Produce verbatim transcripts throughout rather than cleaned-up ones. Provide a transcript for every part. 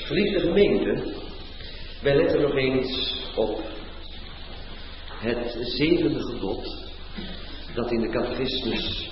Geliefde gemeente, wij letten nog eens op het zevende gebod dat in de catechismus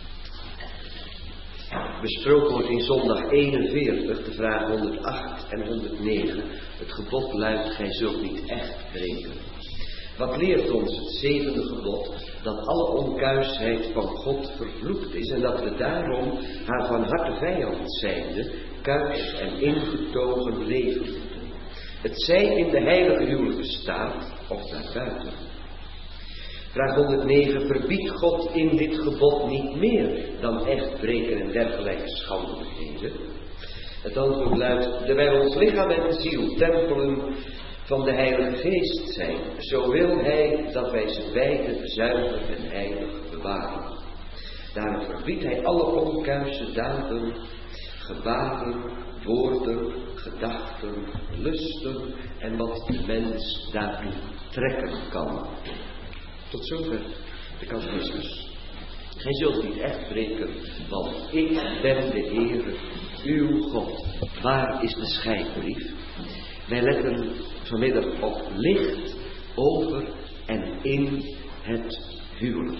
besproken wordt in zondag eenenveertig, de vraag honderdacht en honderdnegen. Het gebod luidt, gij zult niet echt breken. Wat leert ons het zevende gebod? Dat alle onkuisheid van God vervloekt is en dat we daarom haar van harte vijand zijnde kuis en ingetogen leven moeten. Het zij in de heilige huwelijke staat of daarbuiten. Vraag honderdnegen, verbiedt God in dit gebod niet meer dan echt breken en dergelijke schandelijkheden? Het antwoord luidt, terwijl ons lichaam en ziel tempelen van de Heilige Geest zijn, zo wil Hij dat wij ze beide zuiver en heilig bewaren. Daarom verbiedt Hij alle onkuise daden, gebaren, woorden, gedachten, lusten en wat de mens daartoe trekken kan. Tot zover de catechismus. Gij zult niet echt breken, want ik ben de Heere, uw God. Waar is de scheidbrief? Wij letten vanmiddag op licht over en in het huwelijk.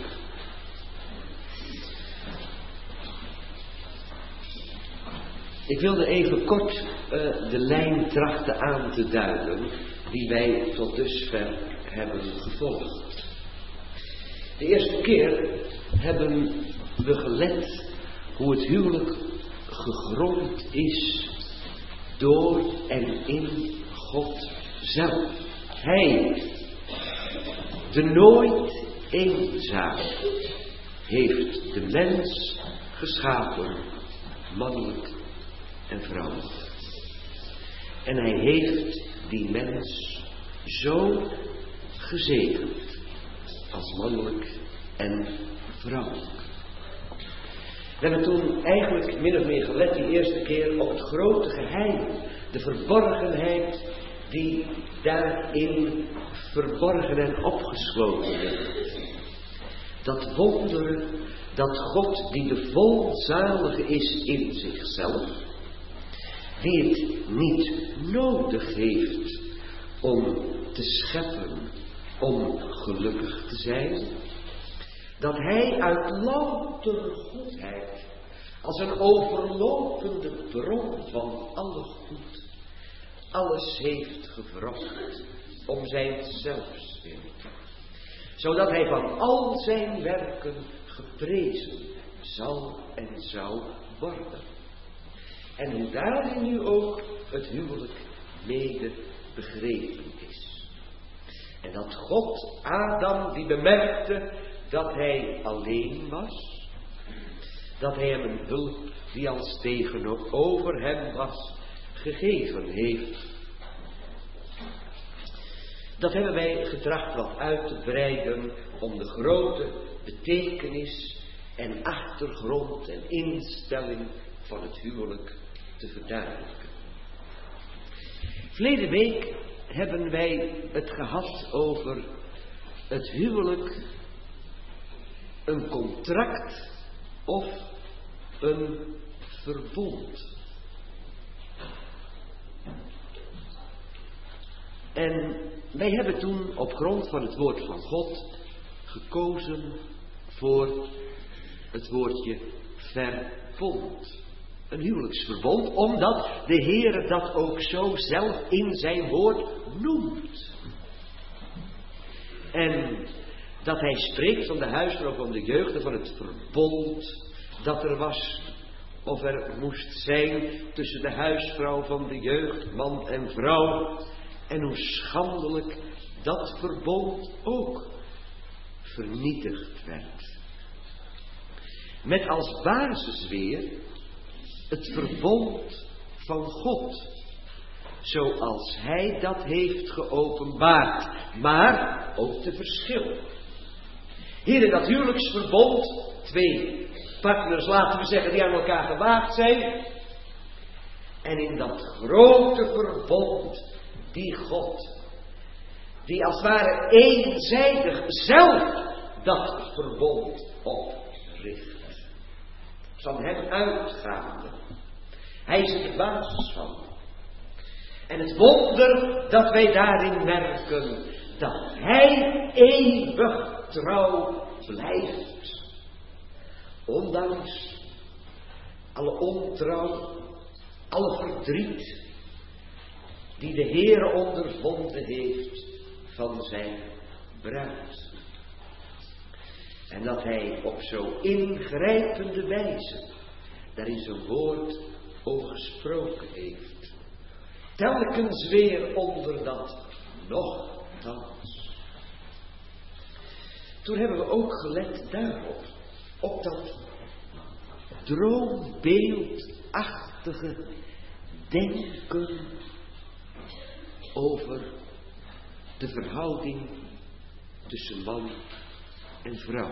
Ik wilde even kort uh, de lijn trachten aan te duiden die wij tot dusver hebben gevolgd. De eerste keer hebben we gelet hoe het huwelijk gegrond is door en in God zelf. Hij, de nooit eenzaam, heeft de mens geschapen, mannelijk en vrouwelijk. En hij heeft die mens zo gezegend als mannelijk en vrouwelijk. We hebben toen eigenlijk min of meer gelet die eerste keer op het grote geheim, de verborgenheid die daarin verborgen en opgesloten ligt. Dat wonderen dat God, die de volzalige is in zichzelf, die het niet nodig heeft om te scheppen, om gelukkig te zijn, dat hij uit loutere goedheid, als een overlopende bron van alle goed, alles heeft gevrocht om zijn zelfswil, zodat hij van al zijn werken geprezen zal en zou worden. En hoe daarin nu ook het huwelijk mede begrepen is. En dat God Adam, die bemerkte dat hij alleen was, dat hij hem een hulp die als tegenover hem was, gegeven heeft. Dat hebben wij getracht wat uit te breiden om de grote betekenis en achtergrond en instelling van het huwelijk te verduidelijken. Verleden week hebben wij het gehad over het huwelijk, een contract of een verbond. En wij hebben toen op grond van het woord van God gekozen voor het woordje verbond. Een huwelijksverbond, omdat de Heere dat ook zo zelf in zijn woord noemt. En dat hij spreekt van de huisvrouw van de jeugd en van het verbond dat er was of er moest zijn tussen de huisvrouw van de jeugd, man en vrouw. En hoe schandelijk dat verbond ook vernietigd werd. Met als basis weer het verbond van God, zoals hij dat heeft geopenbaard, maar ook de verschillen. Hier in dat huwelijksverbond, twee partners, laten we zeggen, die aan elkaar gewaagd zijn. En in dat grote verbond, die God, die als het ware eenzijdig zelf dat verbond opricht. Van hem uitgaande. Hij is er de basis van. het wonder dat wij daarin merken, dat Hij eeuwig trouw blijft. Ondanks alle ontrouw, alle verdriet die de Heere ondervonden heeft van zijn bruid. En dat Hij op zo ingrijpende wijze daar in zijn woord over gesproken heeft. Telkens weer onder dat nochtans. Toen hebben we ook gelet daarop, op dat droombeeldachtige denken over de verhouding tussen man en vrouw.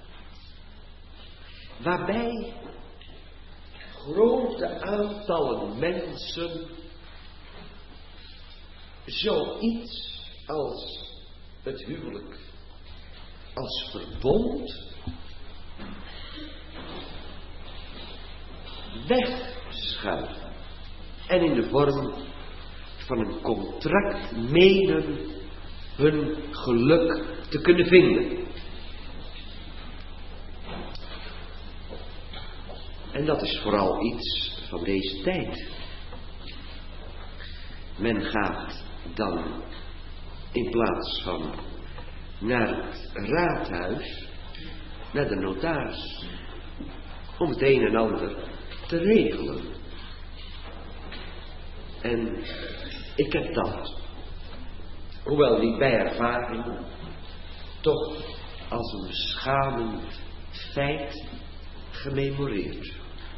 Waarbij grote aantallen mensen zoiets als het huwelijk, als verbond, wegschuiven en in de vorm van een contract menen hun geluk te kunnen vinden. En dat is vooral iets van deze tijd. Men gaat dan in plaats van naar het raadhuis, naar de notaris, om het een en ander te regelen. En ik heb dat, hoewel niet bij ervaring, toch als een beschamend feit gememoreerd.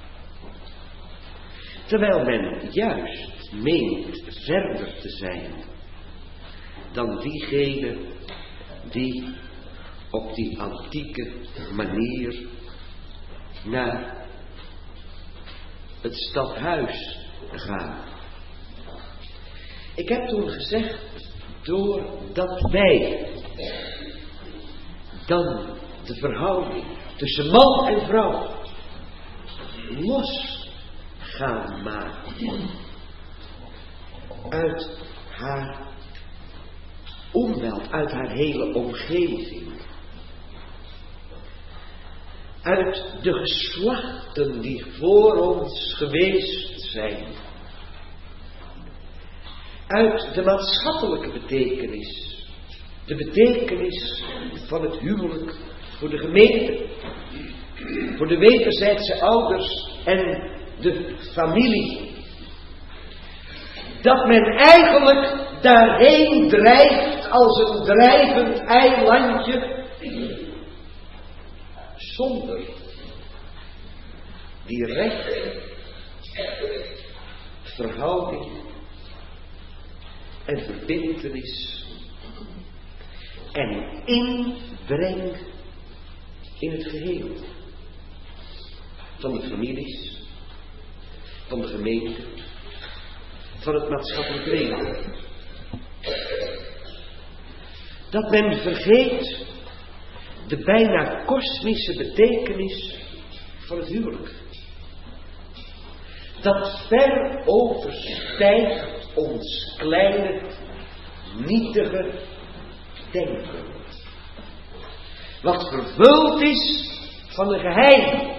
Terwijl men juist meent verder te zijn dan diegene die op die antieke manier naar het stadhuis gaan. Ik heb toen gezegd, doordat wij dan de verhouding tussen man en vrouw los gaan maken uit haar omveld, uit haar hele omgeving, uit de geslachten die voor ons geweest zijn, uit de maatschappelijke betekenis, de betekenis van het huwelijk voor de gemeente, voor de wederzijdse ouders en de familie. Dat men eigenlijk daarheen drijft als een drijvend eilandje, zonder die rechte verhouding en verbintenis en inbreng in het geheel van de families, van de gemeente, van het maatschappelijk leven. Dat men vergeet de bijna kosmische betekenis van het huwelijk. Dat ver overstijgt ons kleine, nietige denken. Wat vervuld is van een geheim.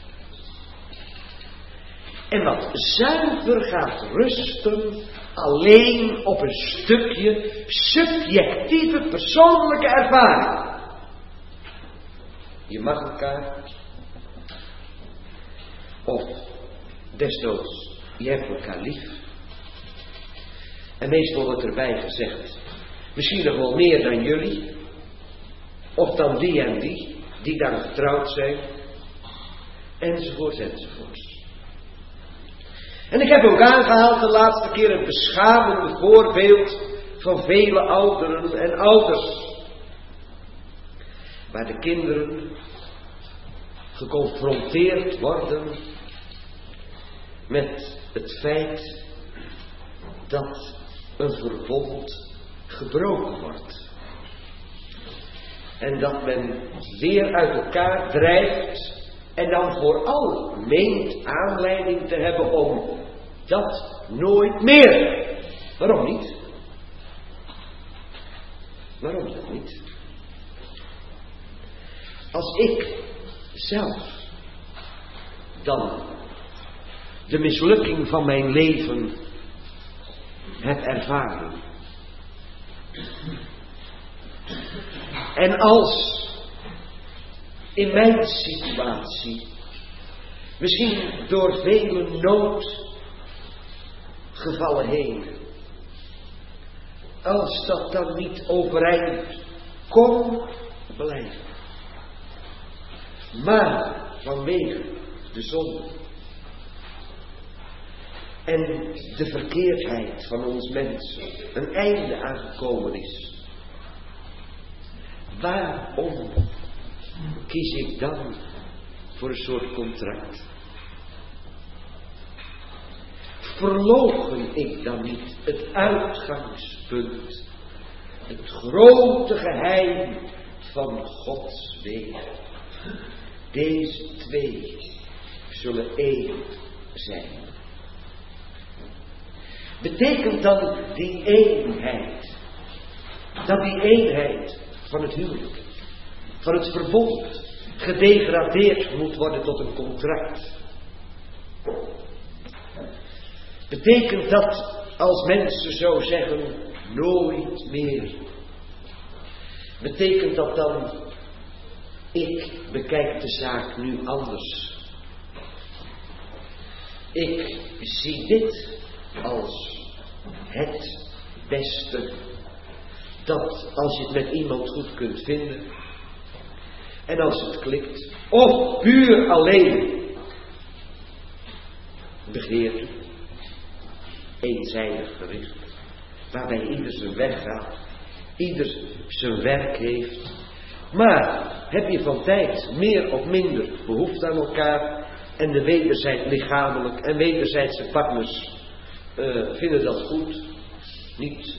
En wat zuiver gaat rusten alleen op een stukje subjectieve persoonlijke ervaring. Je mag elkaar, of desnoods, je hebt elkaar lief. En meestal wordt erbij gezegd, misschien nog wel meer dan jullie, of dan die en die, die dan getrouwd zijn, enzovoort, enzovoort. En ik heb ook aangehaald de laatste keer het beschamende voorbeeld van vele ouderen en ouders. Waar de kinderen geconfronteerd worden met het feit dat een verbond gebroken wordt. En dat men weer uit elkaar drijft en dan vooral meent aanleiding te hebben om dat nooit meer Waarom niet? Waarom dat niet? Als ik zelf dan de mislukking van mijn leven heb ervaren. En als in mijn situatie, misschien door vele noodgevallen heen, als dat dan niet overeind kon blijven, maar vanwege de zonde en de verkeerdheid van ons mens een einde aangekomen is, waarom kies ik dan voor een soort contract? Verloochen ik dan niet het uitgangspunt, het grote geheim van Gods weg? Deze twee zullen één zijn. Betekent dan die eenheid, dat die eenheid van het huwelijk, van het verbond, gedegradeerd moet worden tot een contract? Betekent dat, als mensen zo zeggen, nooit meer? Betekent dat dan, ik bekijk de zaak nu anders? Ik zie dit als het beste, dat als je het met iemand goed kunt vinden, en als het klikt, of puur alleen begeerte, eenzijdig gericht, waarbij ieder zijn weg gaat, ieder zijn werk heeft. Maar heb je van tijd meer of minder behoefte aan elkaar, en de wederzijds lichamelijk en wederzijdse partners uh, vinden dat goed, niet,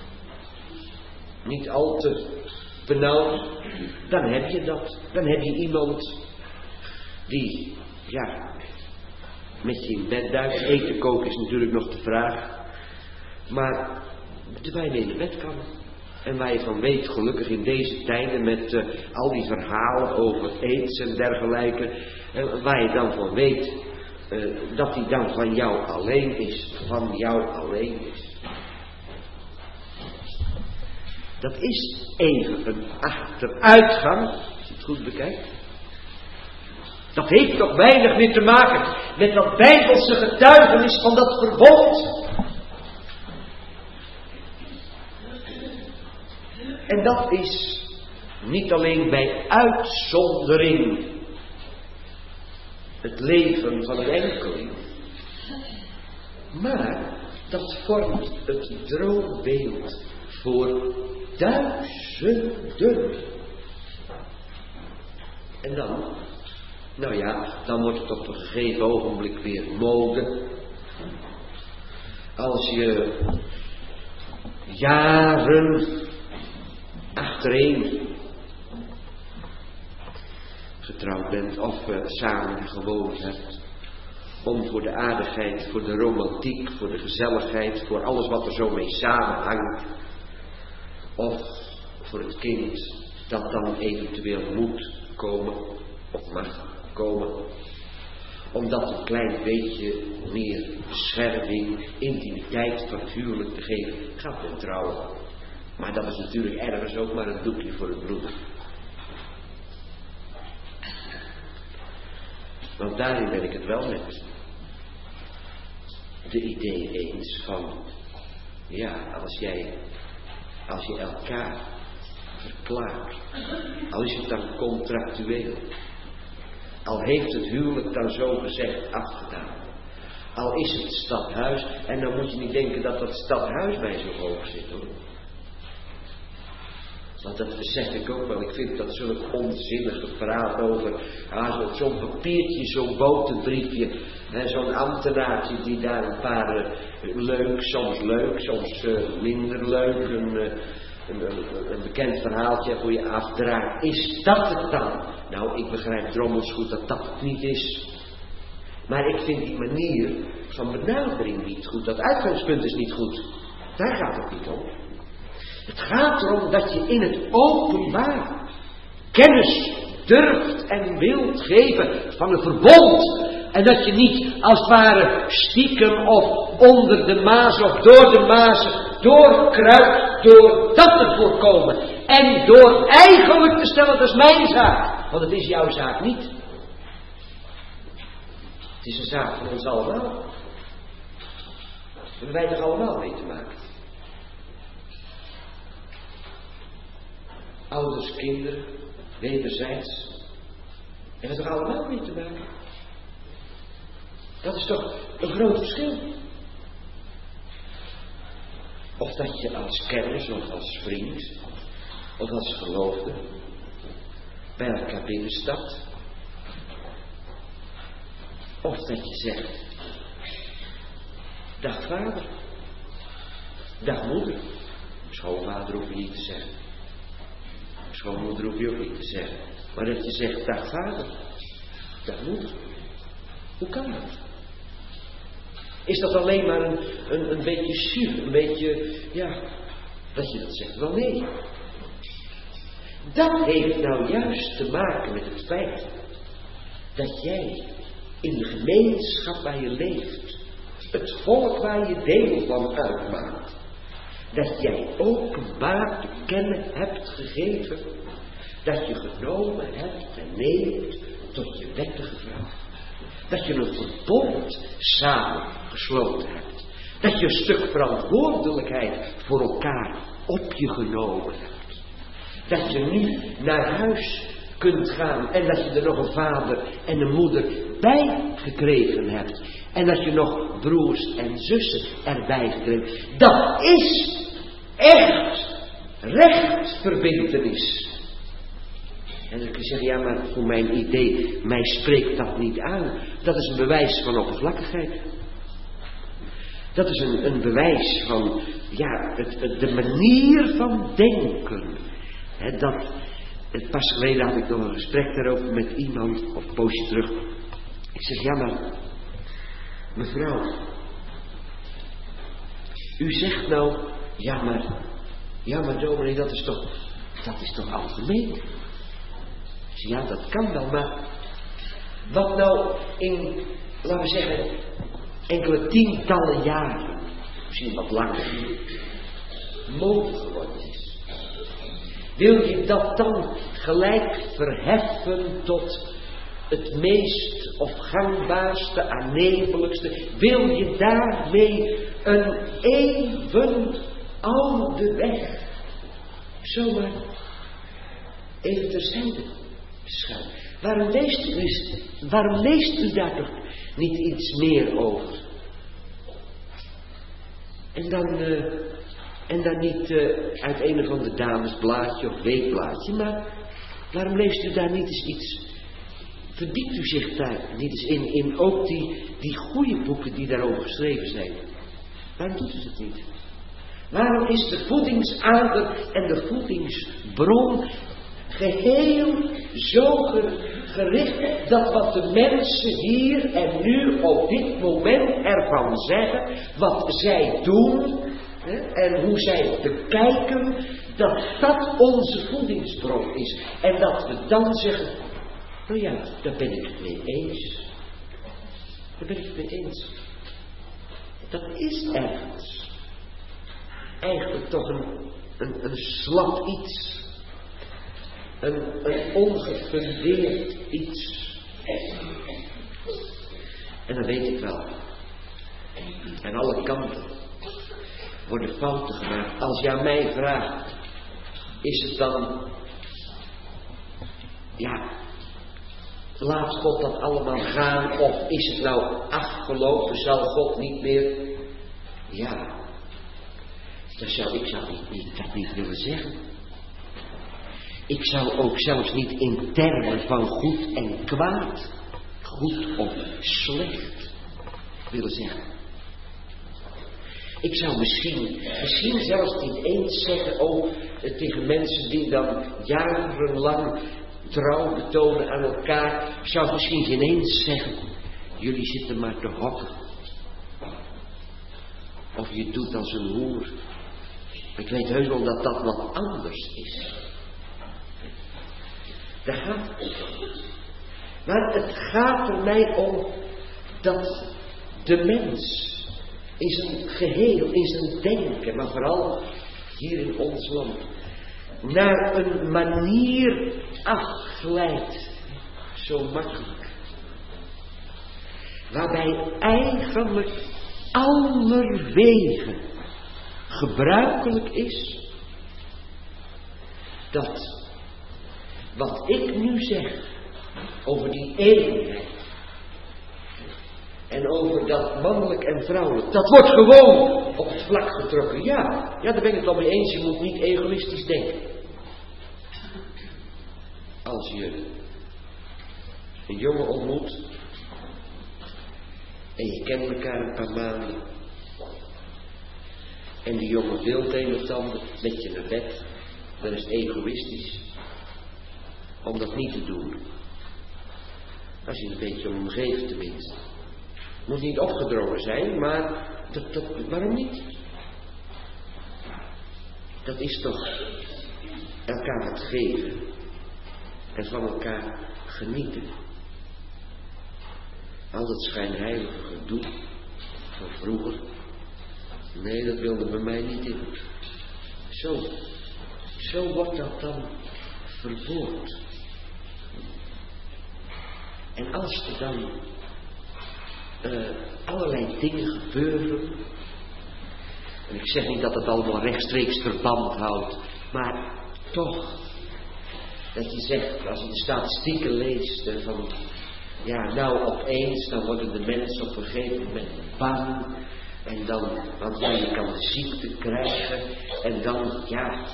niet al te benauwd, dan heb je dat. Dan heb je iemand die, ja, met je in bed duikt. Eten koken is natuurlijk nog de vraag, maar waar je mee in de bed kan. En waar je van weet, gelukkig in deze tijden met uh, al die verhalen over aids en dergelijke, uh, waar je dan van weet uh, dat die dan van jou alleen is, van jou alleen is. Dat is even een achteruitgang, als je het goed bekijkt. Dat heeft toch weinig meer te maken met dat bijbelse getuigenis van dat verbond. En dat is niet alleen bij uitzondering het leven van een enkeling, maar dat vormt het droombeeld voor duizenden. En dan, nou ja, dan wordt het op een gegeven ogenblik weer mode. Als je jaren achtereen getrouwd bent of uh, samen gewoond hebt, om voor de aardigheid, voor de romantiek, voor de gezelligheid, voor alles wat er zo mee samenhangt, of voor het kind dat dan eventueel moet komen of mag komen, om dat een klein beetje meer bescherming, intimiteit van het huwelijk te geven, gaat men trouwen. Maar dat is natuurlijk ergens ook maar een doekje voor het bloed. Want daarin ben ik het wel met de idee eens van, ja, als jij, als je elkaar verklaart, al is het dan contractueel, al heeft het huwelijk dan zo gezegd afgedaan, al is het stadhuis, en dan moet je niet denken dat dat stadhuis bij zo hoog zit, hoor. Want dat besef ik ook wel. Ik vind dat zulk onzinnige praat over ah, zo, zo'n papiertje, zo'n boterbriefje, hè, zo'n ambtenaartje die daar een paar uh, leuk, soms leuk, soms uh, minder leuk, een, uh, een, een, een bekend verhaaltje voor je afdraagt. Is dat het dan? Nou, ik begrijp drommels goed dat dat het niet is. Maar ik vind die manier van benadering niet goed. Dat uitgangspunt is niet goed. Daar gaat het niet om. Het gaat erom dat je in het openbaar kennis durft en wilt geven van een verbond. En dat je niet als het ware stiekem of onder de maas of door de maas doorkruipt door dat te voorkomen. En door eigenlijk te stellen, dat is mijn zaak. Want het is jouw zaak niet. Het is een zaak van ons allemaal. Daar hebben wij toch allemaal mee te maken. Ouders, kinderen, wederzijds. Hebben we er allemaal mee te maken. Dat is toch een groot verschil. Of dat je als kennis of als vriend of als geloofde bij elkaar binnenstapt. Of dat je zegt, dag vader, dag moeder. Schoonvader hoef je niet te zeggen. Schoonmoeder hoef je ook niet te zeggen. Maar dat je zegt, dag vader, dag moeder. Hoe kan dat? Is dat alleen maar een, een, een beetje zuur, een beetje, ja, dat je dat zegt? Wel nee. Dat heeft nou juist te maken met het feit dat jij in de gemeenschap waar je leeft, het volk waar je deel van uitmaakt, dat jij openbaar te kennen hebt gegeven dat je genomen hebt en neemt tot je wettige vrouw. Dat je een verbond samen gesloten hebt. Dat je een stuk verantwoordelijkheid voor elkaar op je genomen hebt. Dat je nu naar huis kunt gaan en dat je er nog een vader en een moeder bij gekregen hebt. En dat je nog broers en zussen erbij gekregen hebt. Dat is echt rechtverbintenis. En dan kun je zeggen, ja, maar voor mijn idee, mij spreekt dat niet aan. Dat is een bewijs van oppervlakkigheid. Dat is een, een bewijs van, ja, het, het, de manier van denken. He, dat, het pas geleden had ik nog een gesprek daarover met iemand, of een poosje terug. Ik zeg, ja, maar, mevrouw, u zegt nou, ja, maar, ja, maar dominee, dat is toch, dat is toch algemeen? Ja, dat kan wel, maar wat nou in, laten we zeggen, enkele tientallen jaren, misschien wat langer, mode geworden is. Wil je dat dan gelijk verheffen tot het meest of gangbaarste, aannemelijkste? Wil je daarmee een even oude weg zomaar even terzijde schuiven? Waarom leest u, waarom leest u daar toch niet iets meer over? En dan, uh, en dan niet uh, uit een of ander damesblaadje of weekblaadje, maar waarom leest u daar niet eens iets? Verdiept u zich daar niet eens in, in ook die, die goede boeken die daarover geschreven zijn? Waarom doet u dat niet? Waarom is de voedingsader en de voedingsbron geheel zo gericht dat wat de mensen hier en nu op dit moment ervan zeggen, wat zij doen hè, en hoe zij bekijken, dat dat onze voedingsbron is. En dat we dan zeggen, nou ja, daar ben ik het mee eens. Daar ben ik het mee eens. Dat is ergens eigenlijk toch een, een, een slap iets. Een, een ongefundeerd iets. En dan weet ik wel. Aan alle kanten worden fouten gemaakt. Als je aan mij vraagt, is het dan, ja, laat God dat allemaal gaan, of is het nou afgelopen, zal God niet meer? Ja, dat zou, ik zou niet, niet, dat niet willen zeggen. Ik zou ook zelfs niet in termen van goed en kwaad, goed of slecht willen zeggen. Ik zou misschien, misschien zelfs niet eens zeggen, oh, tegen mensen die dan jarenlang trouw betonen aan elkaar, ik zou misschien geen eens zeggen, jullie zitten maar te hokken. of je doet als een hoer. Ik weet heus wel dat dat wat anders is. Daar gaat het om. Maar het gaat er mij om dat de mens in zijn geheel, in zijn denken, maar vooral hier in ons land, naar een manier afglijdt, zo makkelijk, waarbij eigenlijk allerwege gebruikelijk is dat wat ik nu zeg over die eenheid en over dat mannelijk en vrouwelijk, dat wordt gewoon op het vlak getrokken. Ja, ja, daar ben ik het al mee eens. Je moet niet egoïstisch denken. Als je een jongen ontmoet en je kent elkaar een paar maanden en die jongen wil het een of ander met je naar bed, dan is het egoïstisch om dat niet te doen. Als je een beetje om hem geeft tenminste. Het moet niet opgedrongen zijn, maar dat, dat, waarom niet? Dat is toch elkaar het geven en van elkaar genieten. Al dat schijnheilige gedoe van vroeger, nee, dat wilde bij mij niet in. Zo, zo wordt dat dan verwoord. En als er dan uh, allerlei dingen gebeuren, en ik zeg niet dat het allemaal rechtstreeks verband houdt, maar toch, dat je zegt, als je de statistieken leest, uh, van, ja, nou opeens, dan worden de mensen op een gegeven moment bang, en dan, want ja, je kan de ziekte krijgen, en dan, ja,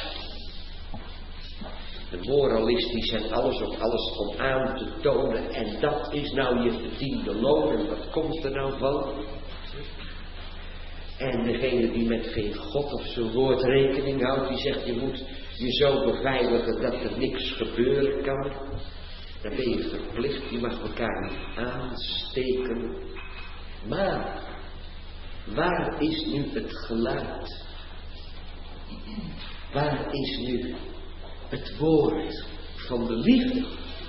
de moralistisch en alles op alles om aan te tonen. En dat is nou je verdiende loon. En wat komt er nou van? En degene die met geen God of zijn woord rekening houdt, die zegt je moet je zo beveiligen dat er niks gebeuren kan. Dan ben je verplicht, je mag elkaar niet aansteken. Maar waar is nu het geluid? Waar is nu het woord van de liefde?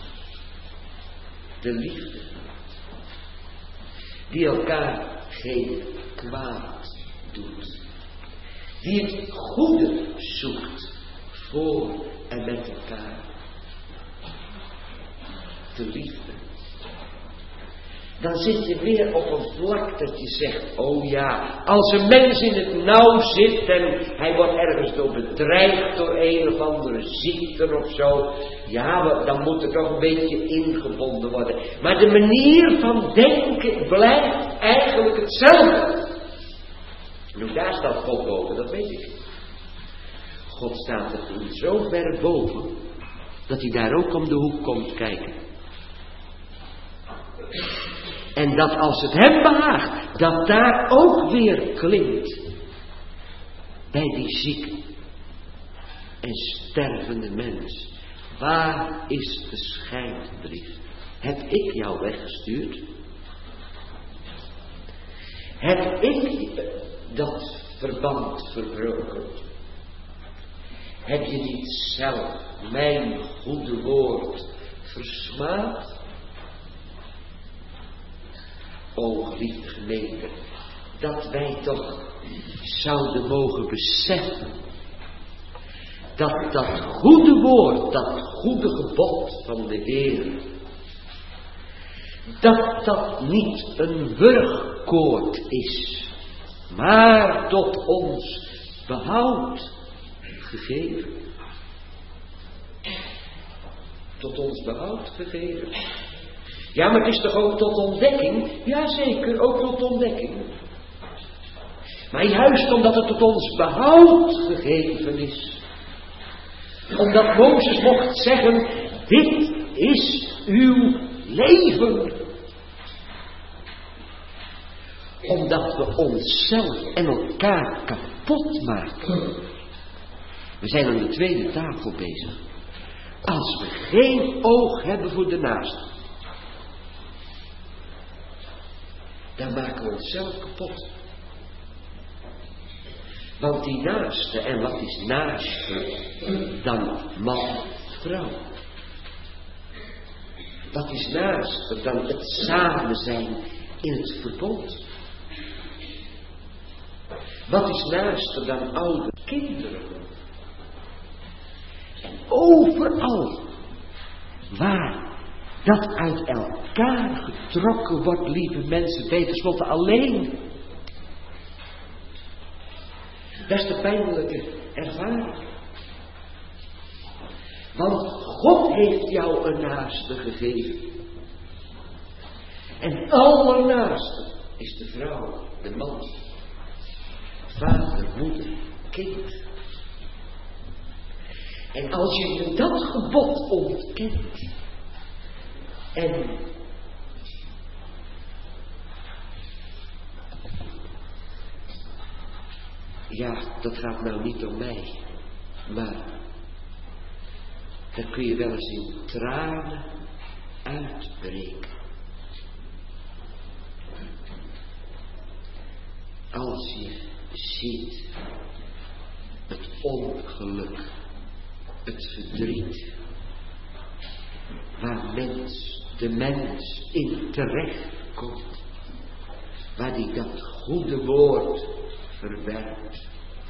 De liefde. Die elkaar geen kwaad doet. Die het goede zoekt voor en met elkaar. De liefde. Dan zit je weer op een vlak dat je zegt, oh ja, als een mens in het nauw zit en hij wordt ergens door bedreigd door een of andere ziekte of zo, ja, dan moet er toch een beetje ingebonden worden. Maar de manier van denken blijft eigenlijk hetzelfde. Nu, daar staat God boven, dat weet ik. God staat er toen zo ver boven, dat hij daar ook om de hoek komt kijken. En dat als het hem behaagt, dat daar ook weer klinkt. Bij die zieke en stervende mens. Waar is de scheidbrief? Heb ik jou weggestuurd? Heb ik dat verband verbroken? Heb je niet zelf mijn goede woord versmaad? O geliefde gemeente, dat wij toch zouden mogen beseffen dat dat goede woord, dat goede gebod van de Heer, dat dat niet een wurgkoord is, maar tot ons behoud gegeven. Tot ons behoud gegeven. Ja, maar het is toch ook tot ontdekking? Jazeker, ook tot ontdekking. Maar juist omdat het tot ons behoud gegeven is. Omdat Mozes mocht zeggen, dit is uw leven. Omdat we onszelf en elkaar kapot maken. We zijn aan de tweede tafel bezig. Als we geen oog hebben voor de naaste, dan maken we onszelf kapot. Want die naaste, en wat is naaste dan man, vrouw? Wat is naaste dan het samen zijn in het verbond? Wat is naaste dan oude kinderen? En overal waar dat uit elkaar getrokken wordt, lieve mensen, ben je tenslotte alleen. Dat is de pijnlijke ervaring. Want God heeft jou een naaste gegeven. En allernaaste is de vrouw, de man. Vader, moeder, kind. En als je dat gebod ontkent en ja, dat gaat nou niet om mij, maar dan kun je wel eens in tranen uitbreken. Als je ziet het ongeluk, het verdriet, waar mens, de mens in terecht komt, waar die dat goede woord verwerpt.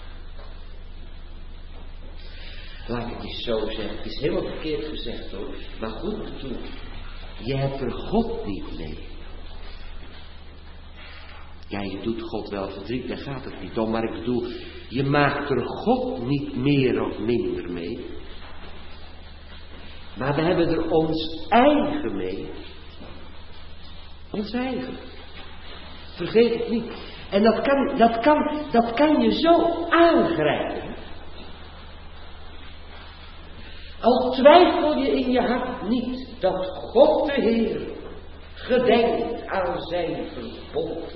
Laat ik het eens zo zeggen, het is helemaal verkeerd gezegd hoor, maar goed bedoeld. Je hebt er God niet mee. Ja, je doet God wel verdriet, daar gaat het niet om, maar ik bedoel, je maakt er God niet meer of minder mee. Maar we hebben er ons eigen mee. Ons eigen. Vergeet het niet. En dat kan, dat kan, dat kan je zo aangrijpen. Al twijfel je in je hart niet dat God de Heer gedenkt aan zijn verbond.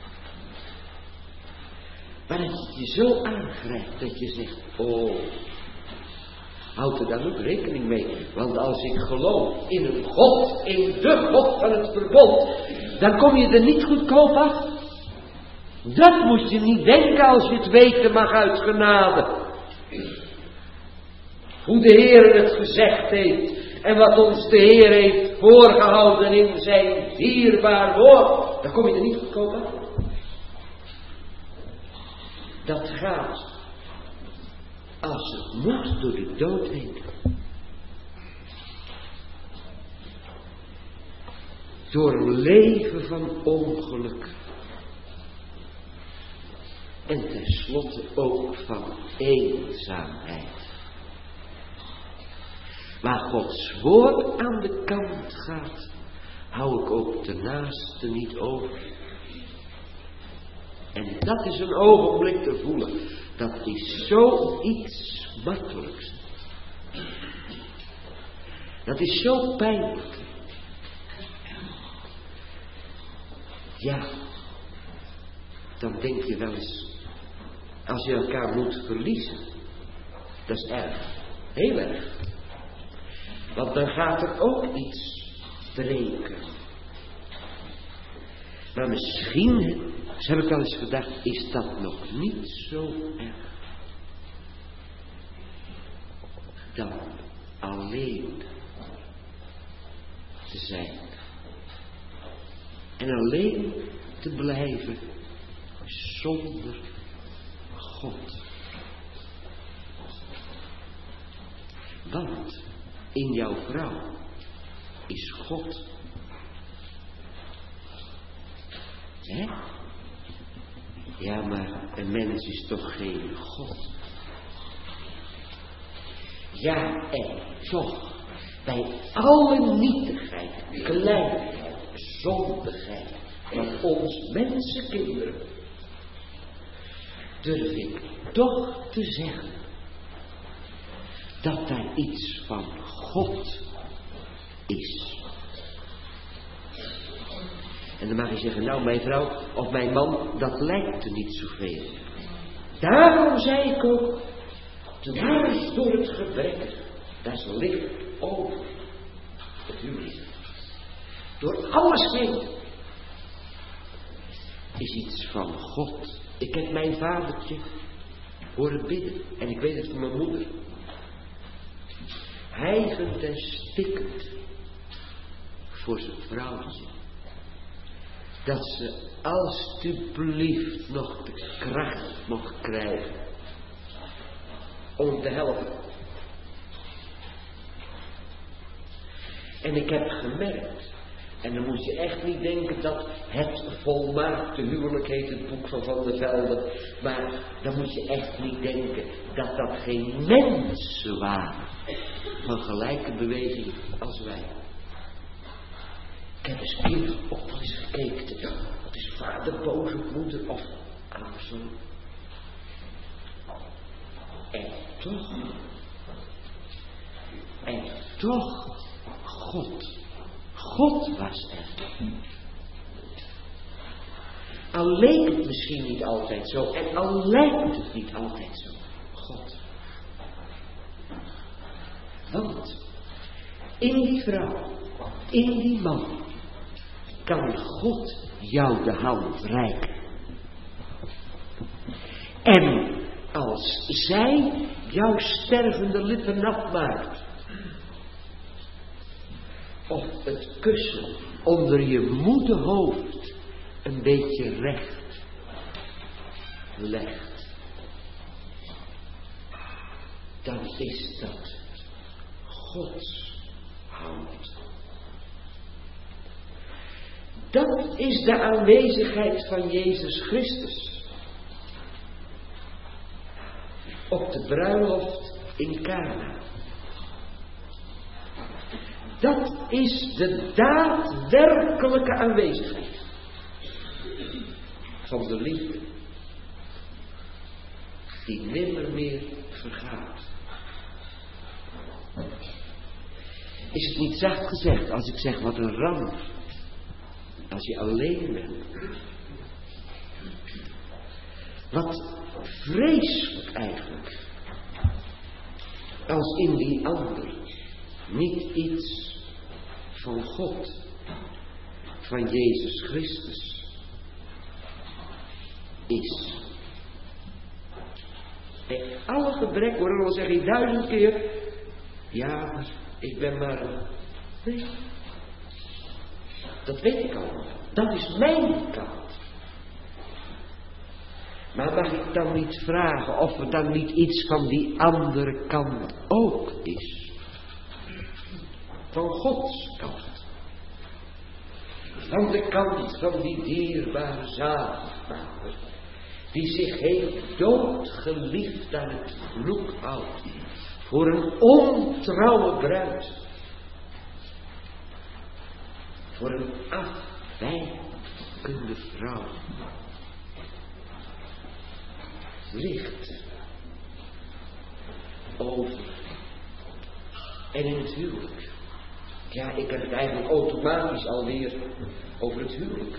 Maar dat het je zo aangrijpt dat je zegt, oh, houd er dan ook rekening mee. Want als ik geloof in een God, in de God van het verbond, dan kom je er niet goedkoop af. Dat moet je niet denken als je het weten mag uit genade. Hoe de Heer het gezegd heeft en wat ons de Heer heeft voorgehouden in zijn dierbaar woord, dan kom je er niet goedkoop af. Dat gaat, als het moet, door de dood heen. Door een leven van ongeluk. En tenslotte ook van eenzaamheid. Waar Gods woord aan de kant gaat, hou ik ook de naaste niet over. En dat is een ogenblik te voelen. Dat is zoiets smartelijks. Dat is zo pijnlijk. Ja, dan denk je wel eens, als je elkaar moet verliezen, dat is erg, heel erg. Want dan gaat er ook iets breken. Maar misschien, zo heb ik wel eens gedacht, is dat nog niet zo erg. Dan alleen te zijn. En alleen te blijven zonder God. Want in jouw vrouw is God. Hè? Ja, maar een mens is toch geen God? Ja, en toch, bij alle nietigheid, kleinheid, zondigheid van ons mensenkinderen, durf ik toch te zeggen dat daar iets van God is. En dan mag je zeggen, nou mijn vrouw of mijn man, dat lijkt er niet zoveel. Daarom zei ik ook, dwars door het gebrek, dat is licht over het huwelijk. Door alles heen is iets van God. Ik heb mijn vadertje horen bidden. En ik weet het van mijn moeder. Hijgend en stikkend voor zijn vrouwtje. Dat ze alstublieft nog de kracht mocht krijgen om te helpen. En ik heb gemerkt, en dan moet je echt niet denken dat het volmaakte huwelijk heet, het boek van Van der Velde, maar dan moet je echt niet denken dat dat geen mensen waren van gelijke beweging als wij. Ik heb eens hier ook wel eens gekeken, wat is vader boos op moeder of andersom. En toch, en toch, God, God was er. Al leek het misschien niet altijd zo, en al lijkt het niet altijd zo, God. Want in die vrouw, in die man, kan God jou de hand reiken. En als zij jouw stervende lippen nat maakt, of het kussen onder je moede hoofd een beetje recht legt, dan is dat Gods hand. Dat is de aanwezigheid van Jezus Christus op de bruiloft in Kana. Dat is de daadwerkelijke aanwezigheid van de liefde die nimmer meer vergaat. Is het niet zacht gezegd als ik zeg wat een ramp als je alleen bent? Wat vreselijk eigenlijk als in die ander niet iets van God, van Jezus Christus is. En alle gebrek, hoor, dan zeg je duizend keer, ja, ik ben maar een... Nee, dat weet ik al. Dat is mijn kant. Maar mag ik dan niet vragen of er dan niet iets van die andere kant ook is? Van Gods kant. Van de kant van die dierbare zaligmaker, die zich heeft doodgeliefd aan het vloek houdt voor een ontrouwe bruid, voor een afwijkende vrouw. Licht over en in het huwelijk. Ja, ik heb het eigenlijk automatisch alweer over het huwelijk.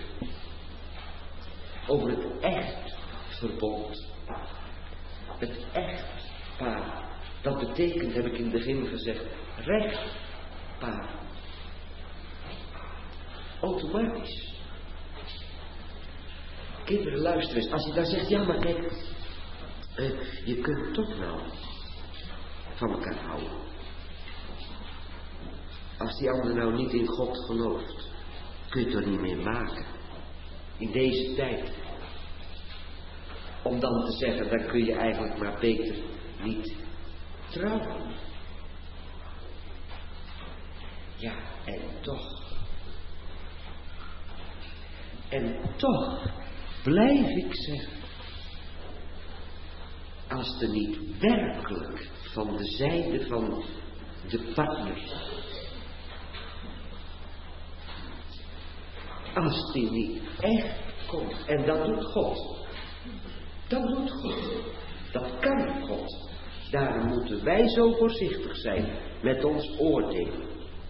Over het echt verbond. Het echtpaar. Dat betekent, heb ik in het begin gezegd, rechtpaar. Automatisch. Kinderen, luister eens. Als je dan zegt, ja maar kijk, uh, je kunt toch wel van elkaar houden. Als die ander nou niet in God gelooft, kun je het er niet meer maken. In deze tijd. Om dan te zeggen, dan kun je eigenlijk maar beter niet trouwen. Ja, en toch. En toch blijf ik zeggen, als er niet werkelijk van de zijde van de partner, als die niet echt komt, en dat doet God, dat doet God, dat kan God, daarom moeten wij zo voorzichtig zijn met ons oordeel.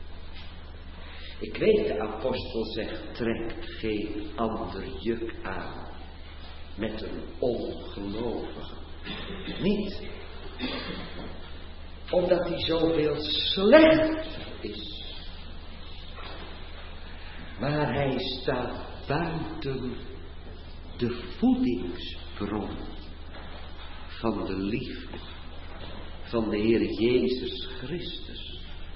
Ik weet, de apostel zegt, trek geen ander juk aan met een ongelovige. Niet omdat hij zoveel slechter is, maar hij staat buiten de voedingsbron van de liefde van de Heer Jezus Christus.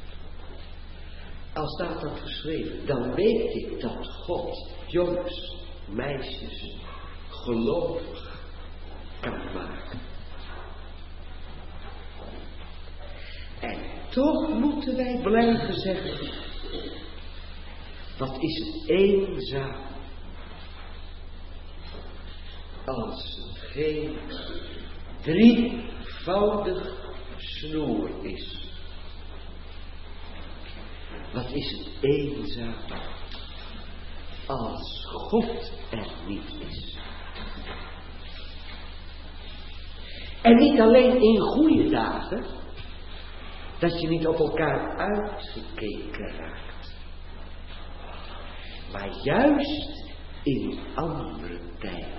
Als staat dat geschreven, dan weet ik dat God jongens, meisjes, gelovig kan maken. En toch moeten wij blijven zeggen, wat is het eenzaam als het geen drievoudig snoer is. Wat is het eenzaam als God er niet is. En niet alleen in goede dagen, dat je niet op elkaar uitgekeken raakt, maar juist in andere tijden.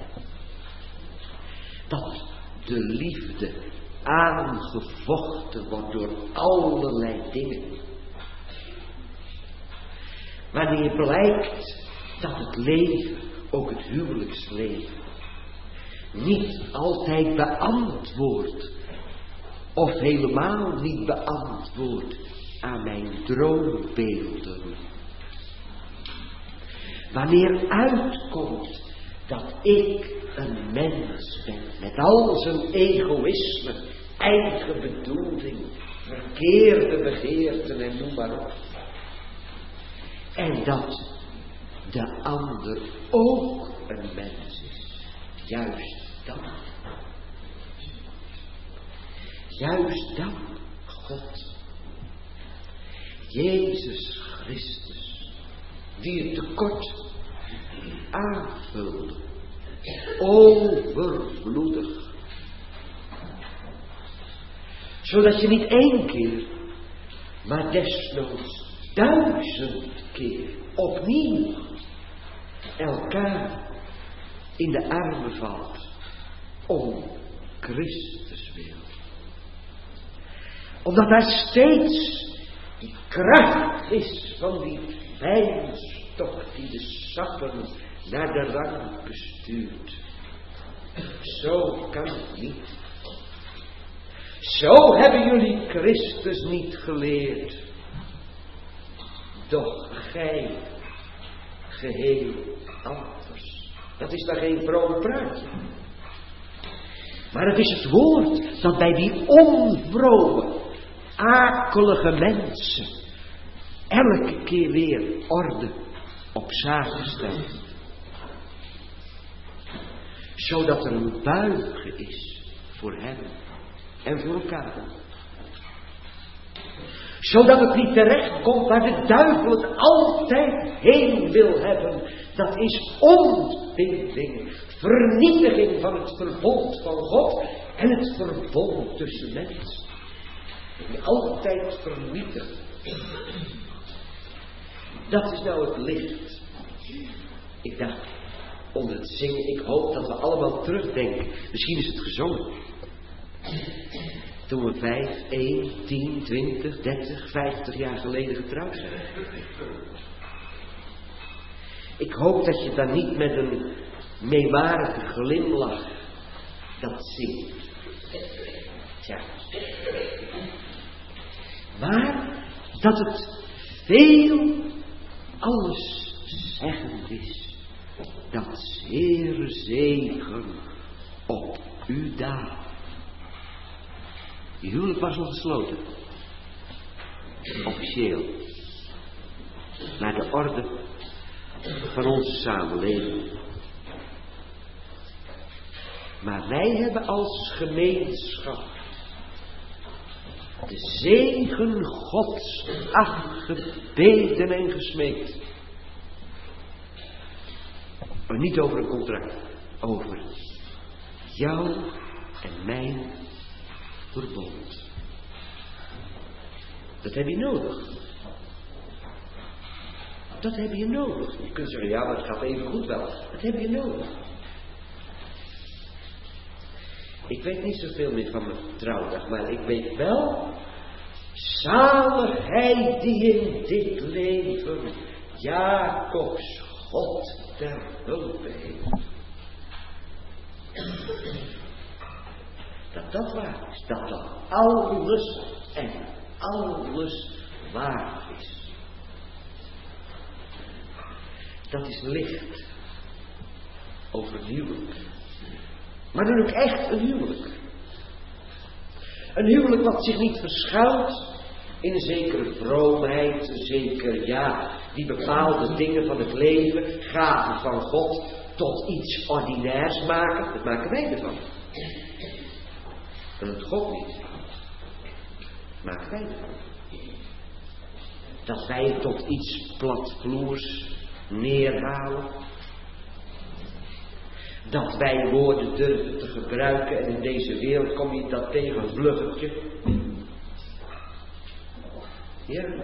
Dat de liefde aangevochten wordt door allerlei dingen. Wanneer blijkt dat het leven, ook het huwelijksleven, niet altijd beantwoordt, of helemaal niet beantwoordt aan mijn droombeelden. Wanneer uitkomt dat ik een mens ben, met al zijn egoïsme, eigen bedoeling, verkeerde begeerten en noem maar op. En dat de ander ook een mens is. Juist dan. Juist dan, God. Jezus Christus, die het tekort aanvulde. Overvloedig. Zodat je niet één keer, maar desnoods duizend keer opnieuw elkaar in de armen valt om Christus wil. Omdat daar steeds die kracht is van die wijnstok die de sappen naar de ranken stuurt. Zo kan het niet. Zo hebben jullie Christus niet geleerd. Doch gij geheel anders. Dat is daar geen vroom praatje. Maar het is het woord dat bij die onvrome, akelige mensen elke keer weer orde op zaken stelt. Zodat er een buigen is voor hem en voor elkaar. Zodat het niet terecht komt waar de duivel het altijd heen wil hebben. Dat is ontbinding, vernietiging van het verbond van God en het verbond tussen mensen. Die altijd vernietigt. Dat is nou het licht. Ik dacht, onder het zingen, ik hoop dat we allemaal terugdenken. Misschien is het gezongen. Toen we vijf, één, tien, twintig, dertig, vijftig jaar geleden getrouwd zijn. Ik hoop dat je dan niet met een meewarige glimlach dat zingt. Tja. Maar dat het veel alles zeggend is. Dat zeer zegen op u daalt. Die huwelijk was nog gesloten. Officieel. Naar de orde van onze samenleving. Maar wij hebben als gemeenschap de zegen Gods afgebeden en gesmeekt. Maar niet over een contract. Over jou en mijn verbond. Dat heb je nodig. Dat heb je nodig. Je kunt zeggen, ja, maar het gaat even goed wel. Dat heb je nodig. Ik weet niet zoveel meer van mijn trouwdag, maar ik weet wel, zalig hij die in dit leven Jacobs God ter hulp heeft. dat dat waar is. Dat dat alles en alles waar is. Dat is licht over het huwelijk. Maar dan ook echt een huwelijk. Een huwelijk wat zich niet verschuilt in een zekere vroomheid, een zeker, ja, die bepaalde dingen van het leven, gaven van God, tot iets ordinairs maken. Dat maken wij ervan. En het God niet. Dat maken wij ervan. Dat wij het tot iets platvloers neerhalen. Dat wij woorden durven te gebruiken en in deze wereld kom je dat tegen een vluggertje. Ja.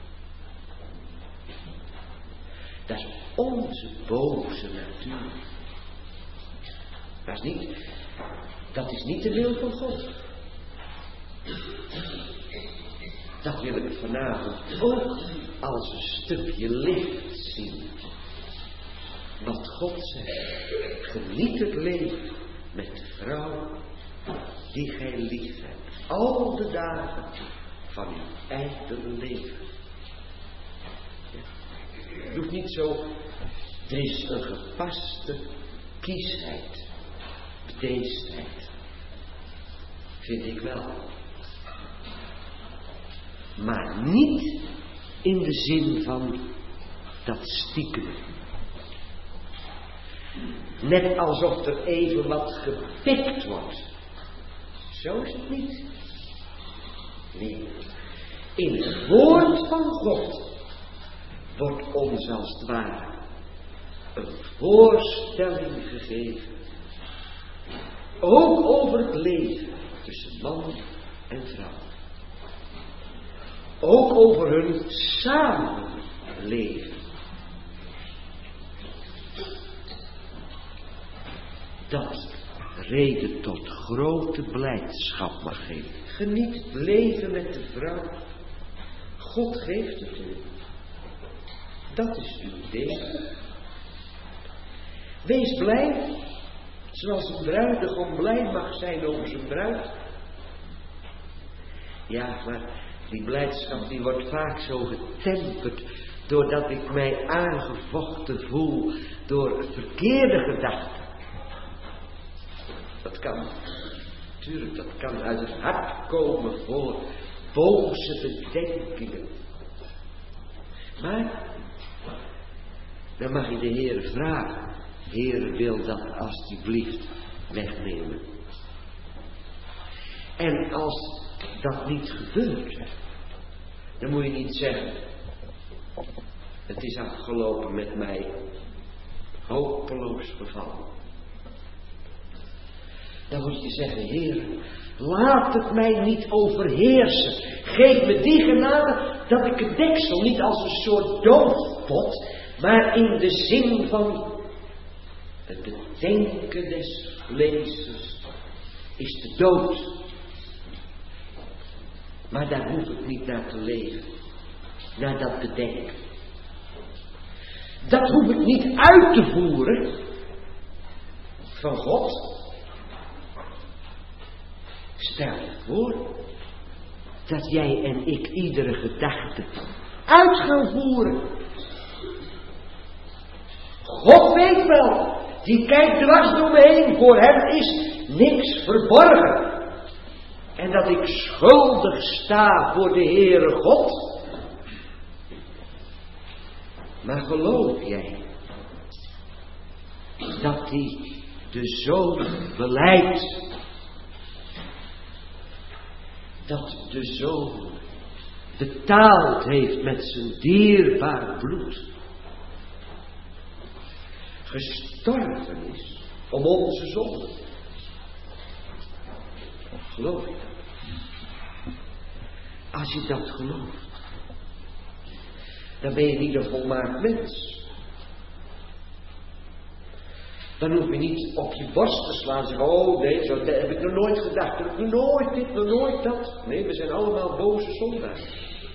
Dat is onze boze natuur. Dat is niet, dat is niet de wil van God. Dat wil ik vanavond ook als een stukje licht zien. Wat God zegt. Geniet het leven met de vrouw die gij lief hebt. Al de dagen van uw eigen leven. Ja. Het hoeft niet zo. Er is een gepaste kiesheid. Bedeesdheid. Vind ik wel. Maar niet in de zin van dat stiekem. Net alsof er even wat gepikt wordt. Zo is het niet. Nee. In het woord van God wordt ons als het ware een voorstelling gegeven. Ook over het leven tussen man en vrouw. Ook over hun samenleven. Dat reden tot grote blijdschap mag geven. Geniet het leven met de vrouw. God geeft het u. Dat is uw deel. Wees blij, zoals een bruidegom blij mag zijn over zijn bruid. Ja, maar die blijdschap die wordt vaak zo getemperd, doordat ik mij aangevochten voel door verkeerde gedachten. Dat kan, natuurlijk, dat kan uit het hart komen voor boze bedenkingen. Maar, dan mag je de Heere vragen. Heere, wil dat alstublieft wegnemen. En als dat niet gebeurt, dan moet je niet zeggen, het is afgelopen met mij, hopeloos gevallen. Dan moet je zeggen, Heer, laat het mij niet overheersen. Geef me die genade dat ik het deksel niet als een soort doofpot, maar in de zin van het bedenken des vleesers is de dood. Maar daar hoef ik niet naar te leven. Naar dat bedenken. Dat hoef ik niet uit te voeren van God. Stel je voor dat jij en ik iedere gedachte uit gaan voeren. God weet wel, die kijkt dwars door me heen, voor hem is niks verborgen. En dat ik schuldig sta voor de Heere God. Maar geloof jij dat die de Zoon belijdt? Dat de Zoon betaald heeft met zijn dierbaar bloed. Gestorven is om onze zonde. Geloof je dat? Als je dat gelooft, dan ben je niet een volmaakt mens. Dan hoef je niet op je borst te slaan en zeggen, oh nee, zo dat heb ik nog nooit gedacht. Ik heb nog nooit dit, nog nooit dat. Nee, we zijn allemaal boze zondaars.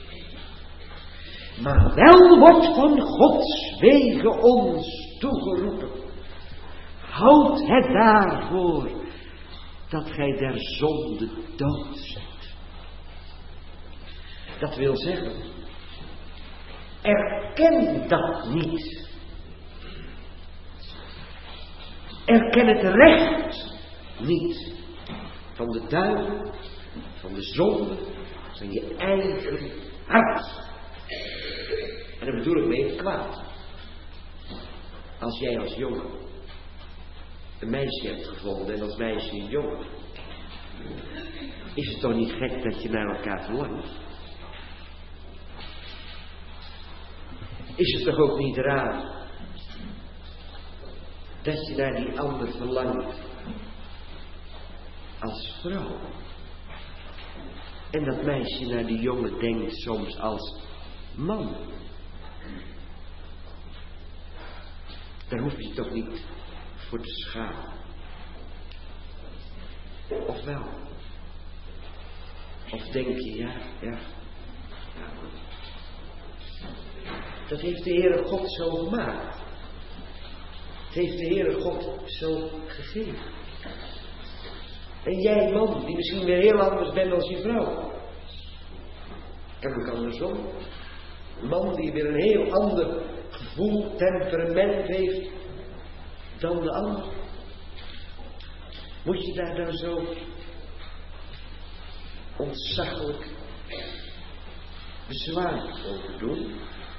Maar wel wordt van Gods wegen ons toegeroepen. Houd het daarvoor dat gij der zonde dood zijt. Dat wil zeggen, erken dat niet. Erken het recht niet van de duivel, van de zonde, van je eigen hart. En daar bedoel ik mee het kwaad. Als jij als jongen een meisje hebt gevonden en als meisje een jongen, is het toch niet gek dat je naar elkaar verlangt? Is het toch ook niet raar dat je naar die ander verlangt als vrouw? En dat meisje naar die jongen denkt soms als man. Daar hoef je toch niet voor te schamen. Of wel? Of denk je, ja, ja, ja. Dat heeft de Heere God zo gemaakt. Het heeft de Heere God zo gegeven. En jij man, die misschien weer heel anders bent dan je vrouw. En ook andersom. Een man die weer een heel ander gevoel, temperament heeft dan de ander. Moet je daar dan zo ontzaglijk bezwaar over doen?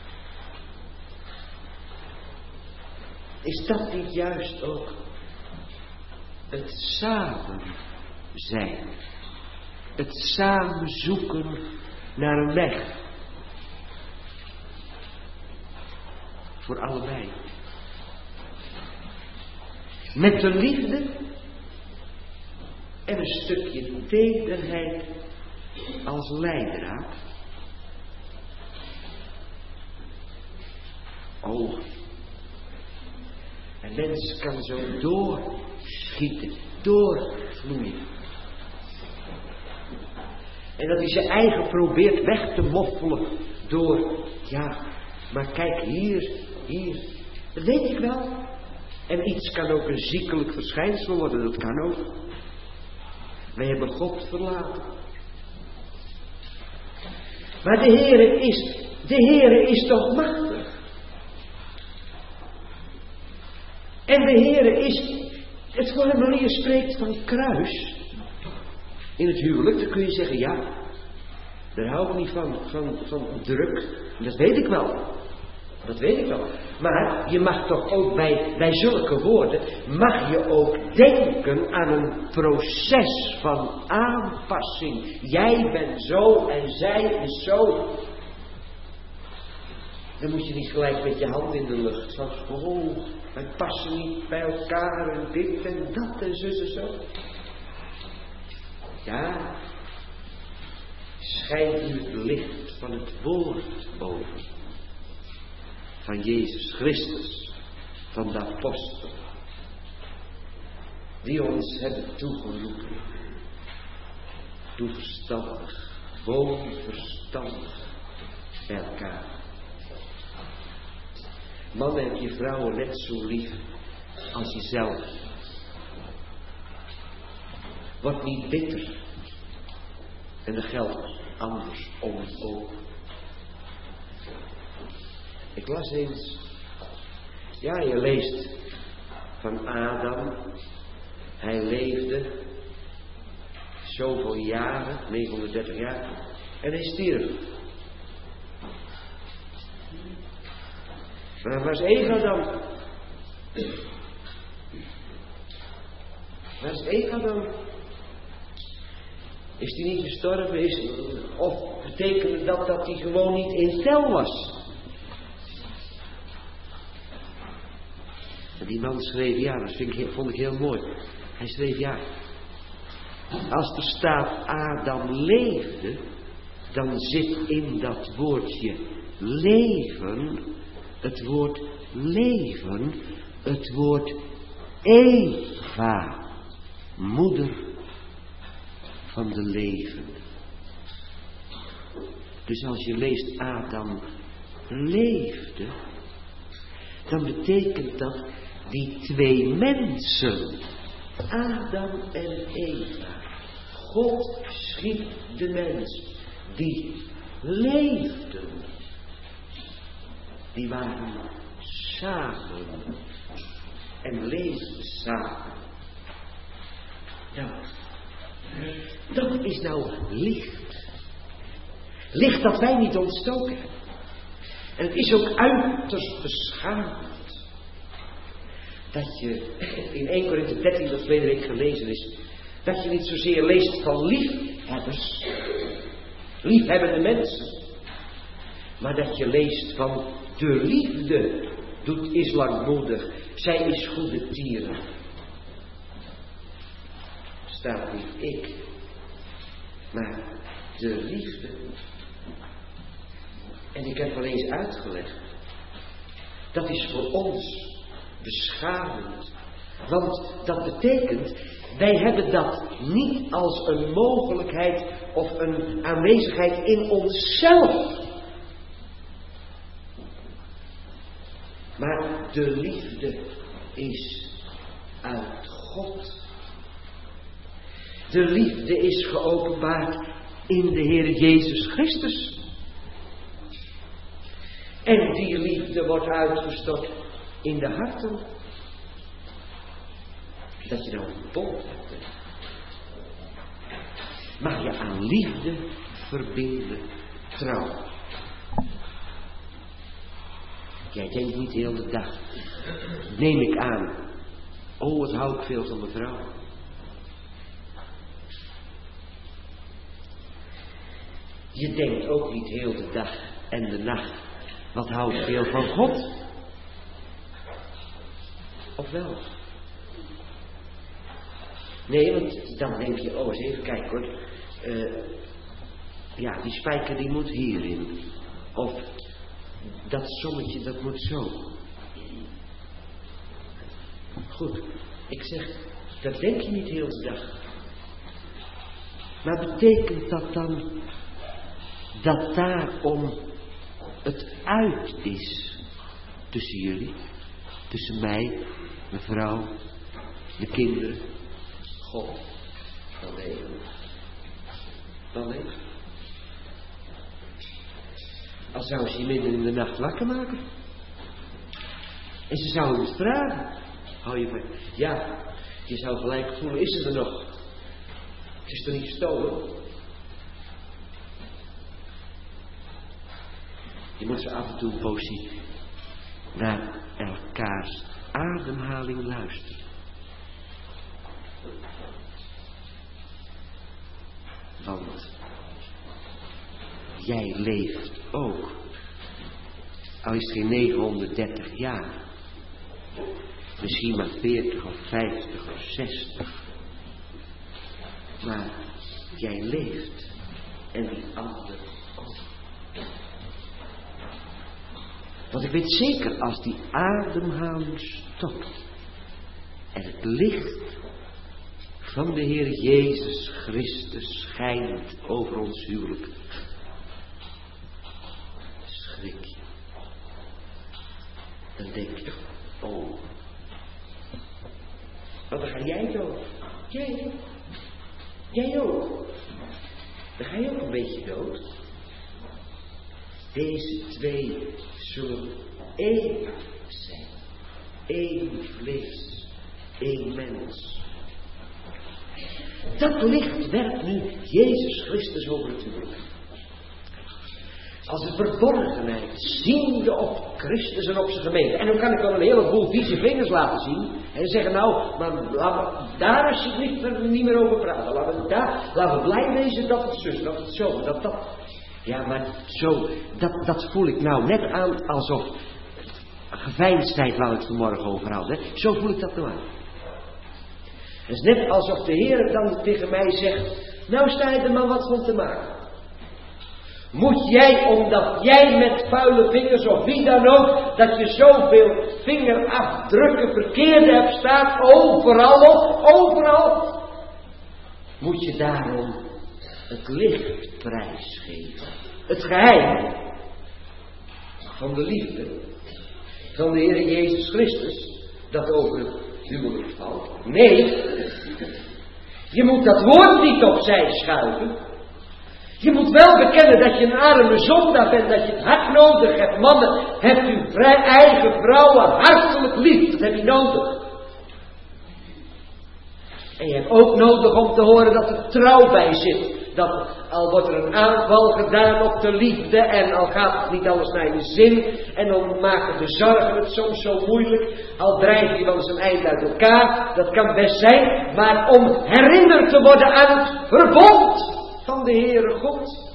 Is dat niet juist ook het samen zijn? Het samen zoeken naar een weg. Voor allebei. Met de liefde en een stukje tederheid als leidraad. Oh, een mens kan zo doorschieten, doorvloeien. En dat hij zijn eigen probeert weg te moffelen door, ja, maar kijk hier, hier, dat weet ik wel. En iets kan ook een ziekelijk verschijnsel worden, dat kan ook. Wij hebben God verlaten. Maar de Heere is, de Heere is toch machtig. En de Heere is, het formulier spreekt van kruis. In het huwelijk, dan kun je zeggen, ja, daar hou ik niet van, van, van druk. Dat weet ik wel. Dat weet ik wel. Maar je mag toch ook bij, bij zulke woorden, mag je ook denken aan een proces van aanpassing. Jij bent zo en zij is zo. Dan moet je niet gelijk met je hand in de lucht van, oh, wij passen niet bij elkaar en dit en dat en zus en zo. Ja, schijnt u het licht van het woord boven. Van Jezus Christus, van de apostel, die ons hebben toegeroepen. Doe verstandig, woon verstandig bij elkaar. Mannen, heb je vrouwen net zo lief als jezelf. Word niet bitter. En dat geldt andersom ook. Ik las eens, ja, je leest van Adam. Hij leefde zoveel jaren, negenhonderddertig jaar, en hij stierf. Maar waar is Eva dan? Waar is Eva dan? Is die niet gestorven? Is, of betekende dat dat hij gewoon niet in tel was? En die man schreef, ja, dat vind ik, vond ik heel mooi. Hij schreef, ja, als er staat Adam leefde, dan zit in dat woordje leven, het woord leven, het woord Eva, moeder van de levende. Dus als je leest Adam leefde, dan betekent dat die twee mensen Adam en Eva. God schiep de mens. Die leefden. Die waren samen. En leefden samen. Nou, dat is nou licht. Licht dat wij niet ontstoken hebben. En het is ook uiterst beschamend. Dat je in Eerste Korinthe dertien, dat verleden week gelezen is, dat je niet zozeer leest van liefhebbers, liefhebbende mensen, maar dat je leest van de liefde doet is langmoedig, zij is goede tieren. Staat niet ik, maar de liefde. En ik heb wel eens uitgelegd, dat is voor ons beschamend. Want dat betekent, wij hebben dat niet als een mogelijkheid of een aanwezigheid in onszelf. Maar de liefde is uit God. De liefde is geopenbaard in de Heer Jezus Christus. En die liefde wordt uitgestort in de harten. Dat je nou een bond hebt. Mag je aan liefde verbinden trouw. Jij denkt niet de hele dag. Neem ik aan. Oh, wat hou ik veel van mijn vrouw. Je denkt ook niet heel de dag en de nacht. Wat hou ik veel van God. Of wel? Nee, want dan denk je, oh eens even kijken hoor. Uh, ja, die spijker die moet hierin. Of dat sommetje dat moet zo. Goed, ik zeg, dat denk je niet heel de dag. Maar betekent dat dan dat daarom het uit is tussen jullie, tussen mij, mijn vrouw, de kinderen, God, dan nee. Dan nee. Als zou ze je midden in de nacht wakker maken. En ze zou hem vragen. Hou je van, ja, je zou gelijk voelen, is ze er nog? Het is toch niet gestolen? Je moet ze af en toe een poosje naar elkaars ademhaling luisteren. Want jij leeft ook. Al is het geen negenhonderddertig jaar. Misschien maar veertig of vijftig of zestig. Maar jij leeft. En die ander ook. Want ik weet zeker, als die ademhaling stopt en het licht van de Heer Jezus Christus schijnt over ons huwelijk, schrik je. Dan denk je, oh, maar dan ga jij dood. Jij, jij ook. Dan ga je ook een beetje dood. Deze twee zullen één zijn. Eén vlees. Één mens. Dat licht werpt nu Jezus Christus over het huwelijk. Als een verborgenheid, ziende op Christus en op zijn gemeente. En dan kan ik wel een heleboel vieze vingers laten zien. En zeggen, nou, maar laten we daar alsjeblieft niet meer over praten. Laten we, daar, laten we blij wezen dat het zus, dat het zo, dat dat. Ja, maar zo, dat, dat voel ik nou net aan alsof geveinsdheid waar we het vanmorgen over hadden. Zo voel ik dat nou aan. Het is net alsof de Heer dan tegen mij zegt, nou sta je er maar wat van te maken. Moet jij, omdat jij met vuile vingers of wie dan ook, dat je zoveel vingerafdrukken verkeerde hebt staan, overal op, overal. Moet je daarom het licht prijsgeven. Het geheim van de liefde van de Heer Jezus Christus, dat over huwelijk valt. Nee, je moet dat woord niet opzij schuiven. Je moet wel bekennen dat je een arme zondaar bent, dat je het hard nodig hebt. Mannen, hebt uw vrij eigen vrouwen hartelijk lief. Dat heb je nodig. En je hebt ook nodig om te horen dat er trouw bij zit. Dat al wordt er een aanval gedaan op de liefde en al gaat het niet alles naar je zin. En dan maken de zorgen het soms zo moeilijk. Al drijft hij wel zijn eind uit elkaar. Dat kan best zijn. Maar om herinnerd te worden aan het verbond van de Heere God.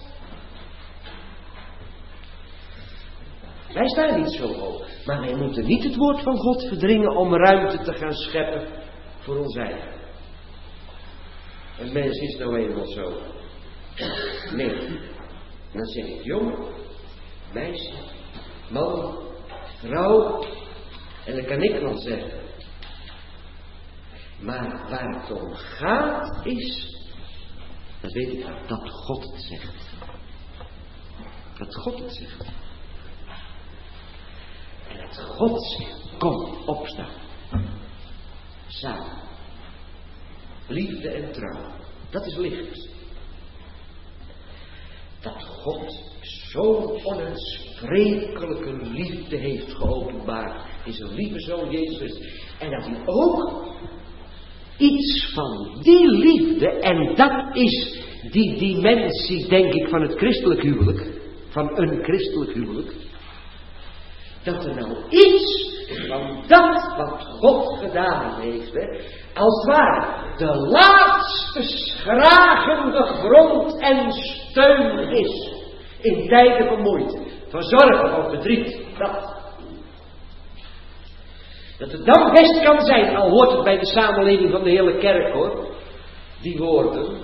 Wij staan niet zo hoog. Maar wij moeten niet het woord van God verdringen om ruimte te gaan scheppen voor ons eigen. Een mens is nou eenmaal zo. Nee. Dan zeg ik jongen, meisje, man, vrouw. En dan kan ik wel zeggen. Maar waar het om gaat is, dat weet ik wel, dat God het zegt. Dat God het zegt. En dat God zegt, kom, opstaan. Samen. Liefde en trouw. Dat is licht. Dat God zo'n onuitsprekelijke liefde heeft geopenbaard in zijn lieve Zoon Jezus. En dat hij ook iets van die liefde, en dat is die dimensie, denk ik, van het christelijk huwelijk, van een christelijk huwelijk, dat er nou iets van dat wat God gedaan heeft, hè, als het ware de laatste schragende grond en steun is in tijden van moeite, van zorgen of verdriet. Dat. Dat het dan best kan zijn, al hoort het bij de samenleving van de hele kerk hoor, die woorden,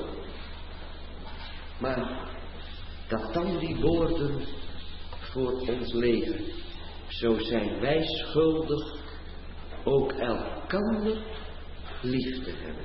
maar dat dan die woorden voor ons leven, zo zijn wij schuldig ook elkander lief te hebben.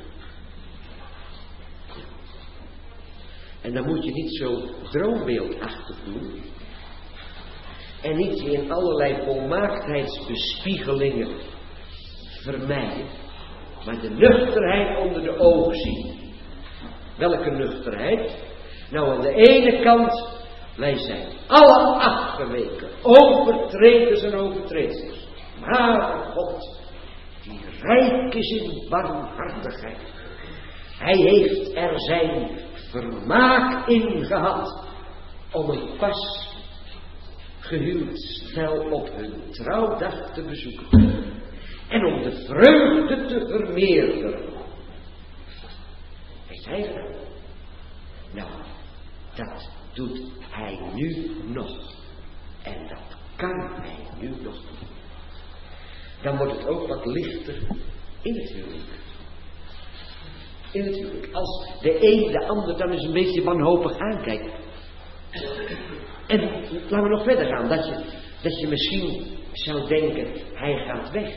En dan moet je niet zo droombeeldachtig doen. En niet je in allerlei volmaakheidsbespiegelingen vermijden. Maar de nuchterheid onder de ogen zien. Welke nuchterheid? Nou, aan de ene kant, wij zijn alle afgeweken. Overtreders en overtreders. Maar God, die rijk is in barmhartigheid. Hij heeft er zijn vermaak in gehad om een pas gehuwd stel op hun trouwdag te bezoeken. En om de vreugde te vermeerderen. Heeft hij gedaan? Nou, dat doet hij nu nog. En dat kan hij nu nog doen. Dan wordt het ook wat lichter in het huwelijk. In het huwelijk. Als de een de ander dan eens een beetje wanhopig aankijkt. En laten we nog verder gaan. Dat je, dat je misschien zou denken, hij gaat weg.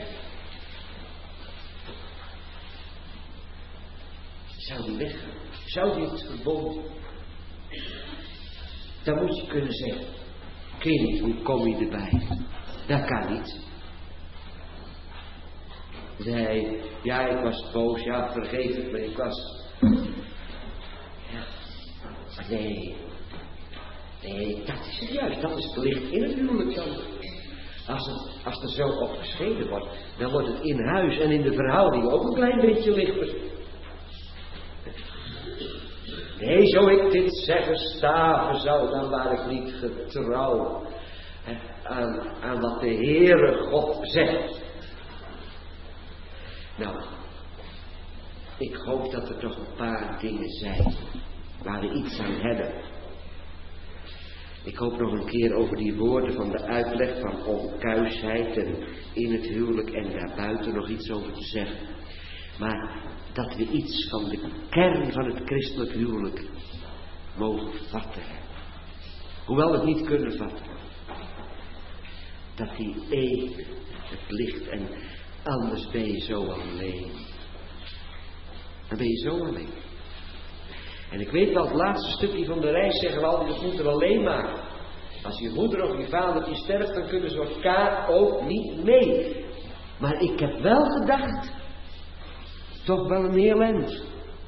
Zou die weggaan? Zou die het verbond? Dan moet je kunnen zeggen, kind, hoe kom je erbij? Dat kan niet. Nee, ja, ik was boos, ja, vergeef het me, ik was... Ja, nee, nee, dat is het juist, dat is het licht in het huwelijk dan. Als, het, als er zo op geschreven wordt, dan wordt het in huis en in de verhouding ook een klein beetje lichter. Nee, zo ik dit zeggen staven zou, dan waar ik niet getrouw aan, aan wat de Heere God zegt. Nou, ik hoop dat er toch een paar dingen zijn waar we iets aan hebben. Ik hoop nog een keer over die woorden van de uitleg van onkuisheid en in het huwelijk en daarbuiten nog iets over te zeggen. Maar dat we iets van de kern van het christelijk huwelijk mogen vatten. Hoewel we het niet kunnen vatten. Dat die één het licht en anders ben je zo alleen. Dan ben je zo alleen. En ik weet wel, het laatste stukje van de reis zeggen we altijd, dat moeten we alleen maken. Als je moeder of je vader die sterft, dan kunnen ze elkaar ook niet mee. Maar ik heb wel gedacht, toch wel een heel eind.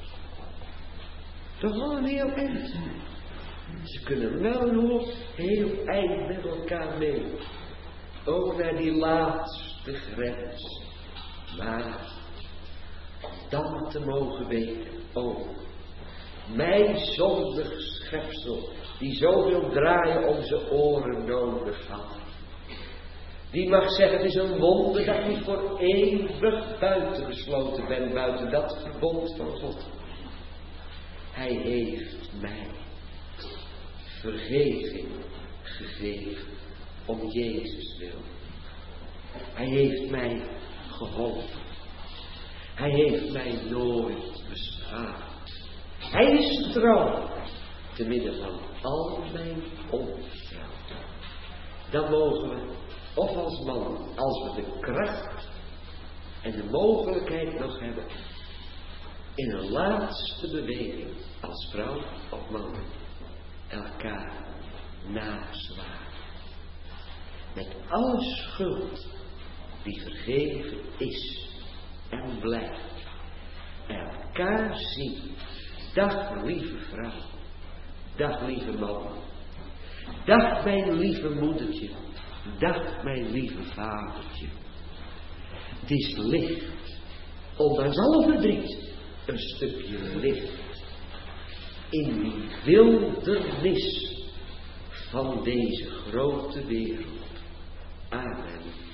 Toch wel een heel eind. Ze kunnen wel een heel eind met elkaar mee. Ook naar die laatste grens. Maar dan te mogen weten, oh, mijn zondig schepsel, die zoveel draaien om zijn oren nodig had. Die mag zeggen, het is een wonder dat ik voor eeuwig buitengesloten ben, buiten dat verbond van God. Hij heeft mij vergeving gegeven om Jezus wil. Hij heeft mij geholpen. Hij heeft mij nooit beschaamd. Hij is trouw te midden van al mijn ontrouw. Dan mogen we, of als man, als we de kracht en de mogelijkheid nog hebben, in een laatste beweging, als vrouw of man, elkaar nazwaren. Met alle schuld die vergeven is en blijft. Elkaar zien. Dag lieve vrouw. Dag lieve man. Dag mijn lieve moedertje. Dag mijn lieve vadertje. Het is licht. Ondanks alle verdriet. Een stukje licht. In die wildernis van deze grote wereld. Amen.